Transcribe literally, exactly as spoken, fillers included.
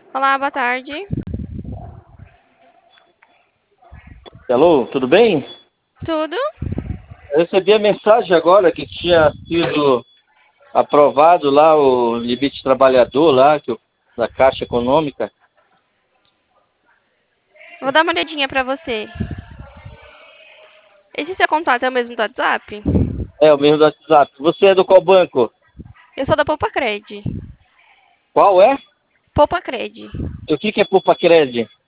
Olá, boa tarde. Alô, tudo bem? Tudo? Eu recebi a mensagem agora que tinha sido aprovado lá o limite trabalhador lá, que, o- da Caixa Econômica. Vou dar uma olhadinha pra você. Esse seu contato é o mesmo do WhatsApp? É o mesmo do WhatsApp. Você é do qual banco? Eu sou da Poupa Cred. Qual é? Poupa Cred. E o que que é Poupa Cred?